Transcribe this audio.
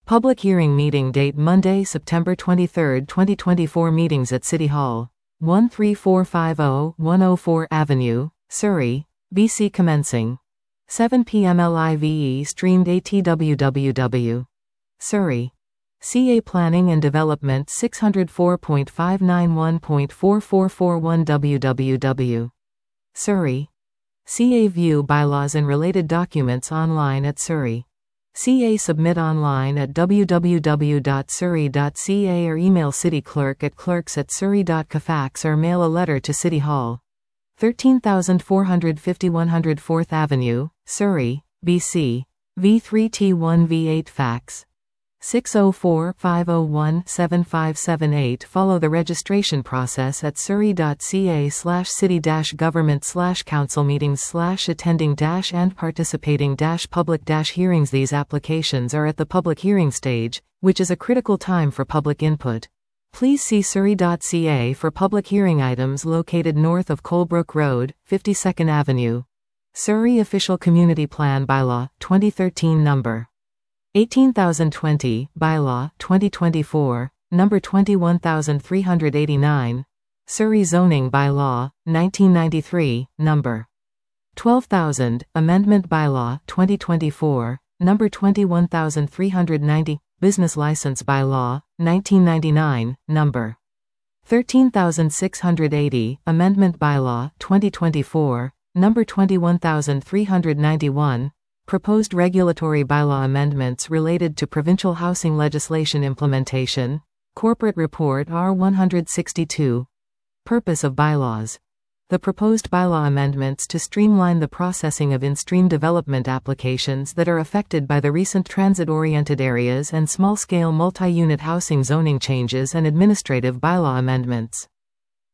Public hearing meeting date Monday, September 23, 2024. Meetings at City Hall, 13450 104 Avenue, Surrey, BC. Commencing 7 p.m. live streamed atwww. Surrey. CA Planning and Development 604.591.4441 www. Surrey. CA view bylaws and related documents online at Surrey. CA submit online at www.surrey.ca or email city clerk at clerks@surrey.ca. Fax or mail a letter to City Hall, 13450 104th Avenue, Surrey, BC, V3T1V8. Fax 604-501-7578. Follow the registration process at surrey.ca/city-government/council meetings/attending-and participating-public-hearings. These applications are at the public hearing stage, which is a critical time for public input. Please see surrey.ca for public hearing items located north of Colebrook Road, 52nd Avenue. Surrey Official Community Plan Bylaw, 2013 Number 18020, Bylaw, 2024, Number 21389. Surrey Zoning Bylaw, 1993, Number 12000, Amendment Bylaw, 2024, Number 21390. Business License Bylaw, 1999, Number 13680, Amendment Bylaw, 2024, Number 21391. Proposed regulatory bylaw amendments related to provincial housing legislation implementation. Corporate Report R162. Purpose of bylaws. The proposed bylaw amendments to streamline the processing of in-stream development applications that are affected by the recent transit-oriented areas and small-scale multi-unit housing zoning changes and administrative bylaw amendments.